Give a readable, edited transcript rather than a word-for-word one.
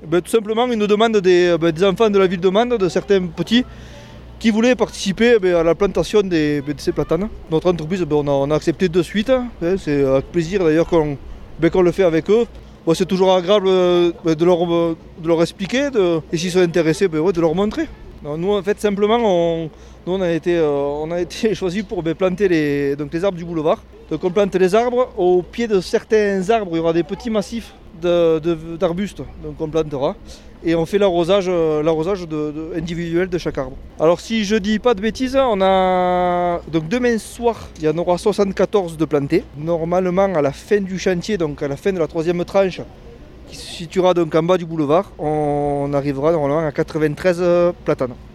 Tout simplement une demande des enfants de la ville de Mende, de certains petits, qui voulaient participer à la plantation de ces platanes. Notre entreprise, on a accepté de suite. C'est avec plaisir d'ailleurs qu'on le fait avec eux. C'est toujours agréable de leur expliquer et s'ils sont intéressés, de leur montrer. Donc, nous en fait simplement on a été choisis pour planter les arbres du boulevard. Donc on plante les arbres, au pied de certains arbres il y aura des petits massifs d'arbustes, donc on plantera. Et on fait l'arrosage individuel de chaque arbre. Alors si je dis pas de bêtises, on a donc demain soir, il y en aura 74 de plantés. Normalement à la fin du chantier, donc à la fin de la 3e tranche, qui se situera donc en bas du boulevard, on arrivera normalement à 93 platanes.